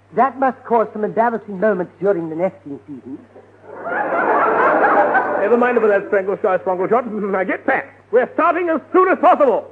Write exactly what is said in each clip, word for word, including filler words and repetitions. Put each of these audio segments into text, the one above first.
That must cause some embarrassing moments during the nesting season. Never mind about that, Strangleshot, Strangleshot. Now get packed. We're starting as soon as possible.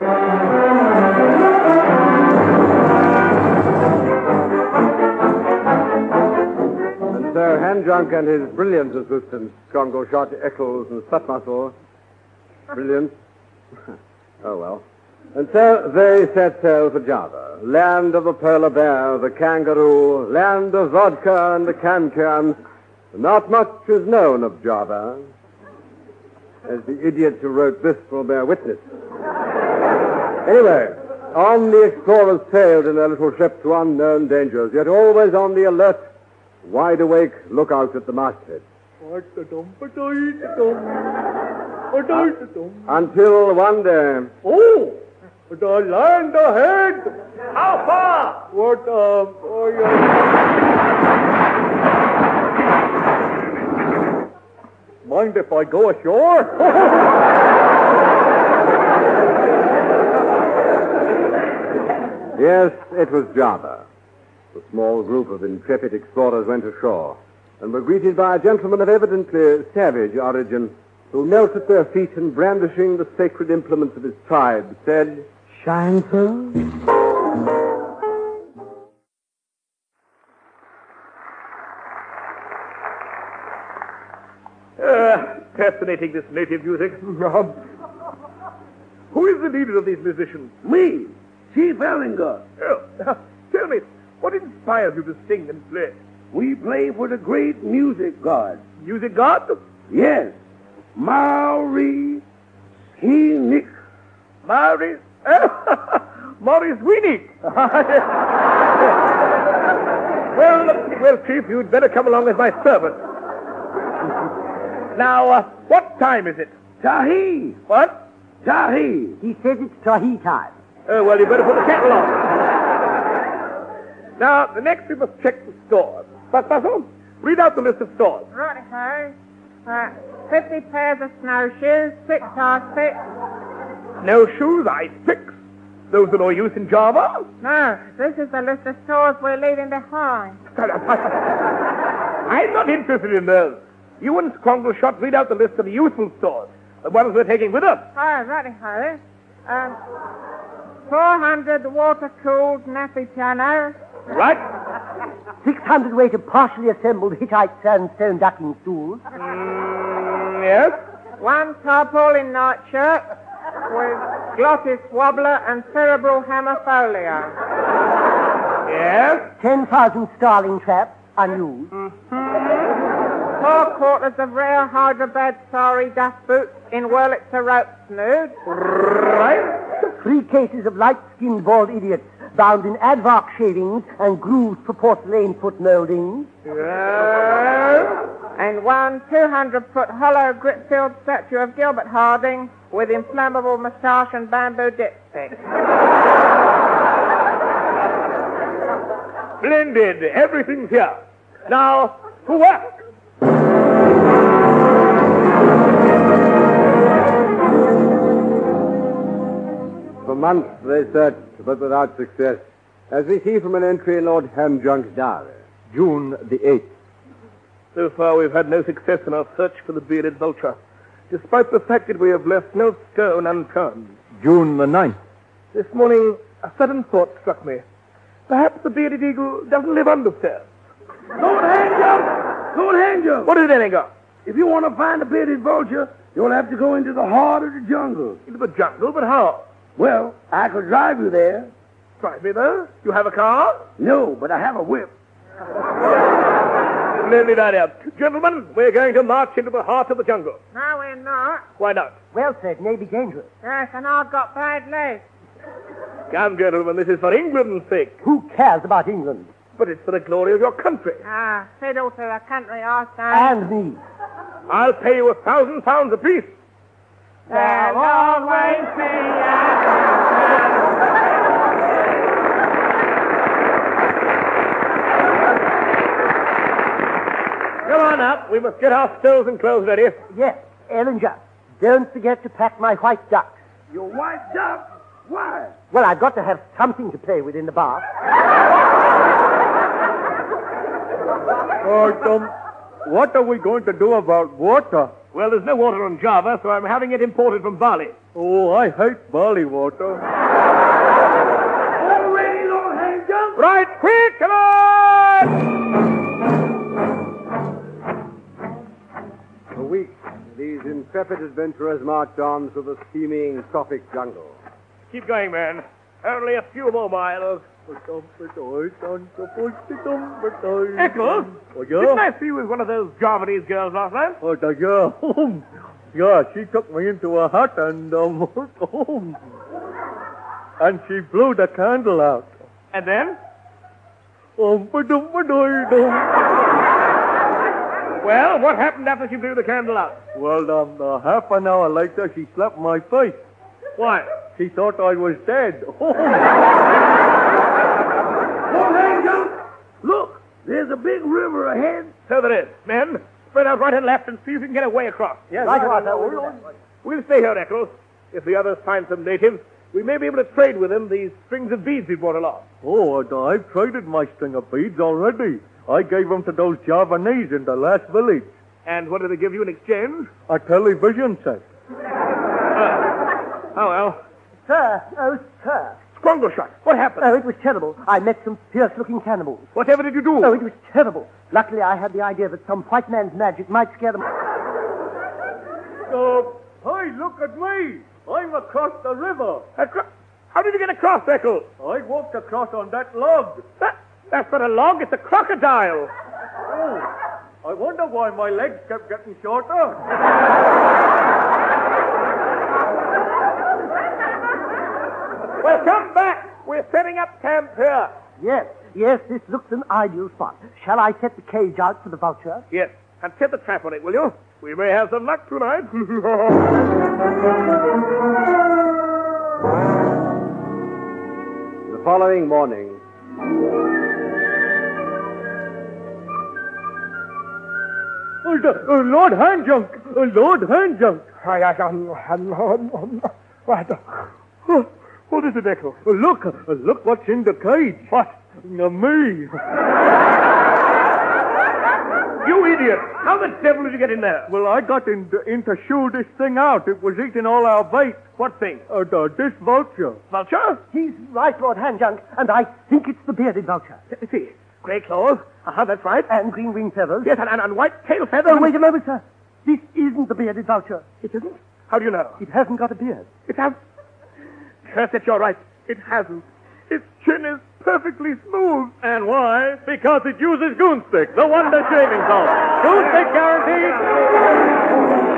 And so Handjunk and his brilliant assistants, Strangleshot, Eccles, and Slutmuscle. Brilliant. Oh, well. And so they set sail for Java, land of the polar bear, the kangaroo, land of vodka and the can-can. Not much is known of Java, as the idiots who wrote this will bear witness. Anyway, on the explorers sailed in their little ship to unknown dangers, yet always on the alert, wide awake, lookout at the masthead. Until one day... Oh! The land ahead! How far? What, um, oh, yeah. Mind if I go ashore? Yes, it was Java. A small group of intrepid explorers went ashore and were greeted by a gentleman of evidently savage origin who knelt at their feet and, brandishing the sacred implements of his tribe, said, "Shine, sir?" Uh, fascinating, this native music. Who is the leader of these musicians? Me, Chief Ellinger. Oh, now, tell me, what inspires you to sing and play? We play for the great music god. Music god? Yes, Maurice Heenick. Maurice? Maurice Weenick. well, well, Chief, you'd better come along as my servant. Now, uh, what time is it? Tahi. What? Tahi. He says it's Tahi time. Oh, well, you better put the kettle on. Now, the next we must check the stores. But, Buzzle, read out the list of stores. Right, sir. Uh, fifty pairs of snowshoes, six ice picks. Snowshoes, ice picks. Those are no use in Java. No, this is the list of stores we're leaving behind. I'm not interested in those. You and Strangleshot read out the list of the useful stores, the ones we're taking with us. Oh, righty ho. Um, four hundred water-cooled nappy pianos. Right. Six hundred weight of partially assembled Hittite sandstone ducking stools. Mm, yes. One tarpaulin nightshirt with glottis wobbler and cerebral hemifolio. Yes. Ten thousand starling traps, unused. Mm-hmm. Four quarters of rare Hyderabad sari dust boots in Wurlitzer rope snood. Right. Three cases of light-skinned bald idiots bound in advark shavings and grooves for porcelain foot moldings. Yes. And one two hundred foot hollow grit-filled statue of Gilbert Harding with inflammable moustache and bamboo dipstick. Splendid. Everything's here. Now, to work. For months they searched, but without success, as we see from an entry in Lord Handjunk's diary. June the eighth. So far, we've had no success in our search for the bearded vulture, despite the fact that we have left no stone unturned. June the ninth. This morning, a sudden thought struck me. Perhaps the bearded eagle doesn't live understairs. Don't hang up! Don't hang up! What is it, Ellinger? If you want to find the bearded vulture, you'll have to go into the heart of the jungle. Into the jungle? But how? Well, I could drive you there. Drive me there? You have a car? No, but I have a whip. Splendid idea. Gentlemen, we're going to march into the heart of the jungle. No, we're not. Why not? Well, sir, it may be dangerous. Yes, and I've got bad legs. Come, gentlemen, this is for England's sake. Who cares about England? But it's for the glory of your country. Ah, fiddle to the country, I say. And me. I'll pay you a thousand pounds apiece. There'll always be Come on up. We must get our stoves and clothes ready. Yes, Ellinger, don't forget to pack my white duck. Your white duck? Why? Well, I've got to have something to play with in the bath. Oh, Tom, what are we going to do about water? Well, there's no water on Java, so I'm having it imported from Bali. Oh, I hate barley water. All ready, Lord Hand Junk? Right, quick, come on! For weeks, these intrepid adventurers marched on through the steaming tropic jungle. Keep going, man. Only a few more miles. Eccles? Oh, Didn't I see you with one of those Javanese girls last night? Oh, the girl. Yeah, she took me into a hut and, um, and she blew the candle out. And then? Um, Well, what happened after she blew the candle out? Well, um, uh, half an hour later, she slapped my face. Why? She thought I was dead. Lord Hand Junk, look, there's a big river ahead. So there is. Men, spread out right and left and see if you can get a way across. Yes, right, right, right. We'll stay here, Eccles. If the others find some natives, we may be able to trade with them these strings of beads we brought along. Oh, and I've traded my string of beads already. I gave them to those Javanese in the last village. And what did they give you in exchange? A television set. Oh, well. Sir, oh, sir. Scrongle shot. What happened? Oh, it was terrible. I met some fierce-looking cannibals. Whatever did you do? Oh, it was terrible. Luckily, I had the idea that some white man's magic might scare them. Oh, hey, look at me. I'm across the river. Acro- How did you get across, Eccles? I walked across on that log. That, that's not a log, it's a crocodile. Oh, I wonder why my legs kept getting shorter. Well, come back. We're setting up camp here. Yes, yes, this looks an ideal spot. Shall I set the cage out for the vulture? Yes, and set the trap on it, will you? We may have some luck tonight. The following morning. Oh, the, uh, Lord Handjunk! Uh, Lord Handjunk! What? What is it, Eccles? Uh, look, uh, look what's in the cage. What? Uh, me. You idiot! How the devil did you get in there? Well, I got in, in to shoo this thing out. It was eating all our bait. What thing? Uh, the, this vulture. Vulture? He's right, Lord Handjunk, and I think it's the bearded vulture. Let me see. Grey claws. Uh-huh, that's right. And green wing feathers. Yes, and, and, and white tail feathers. Oh, wait a moment, sir. This isn't the bearded vulture. It isn't? How do you know? It hasn't got a beard. It has... Curse it, you're right. It hasn't. Its chin is perfectly smooth. And why? Because it uses Goonstick, the wonder shaving salt. Goonstick guaranteed.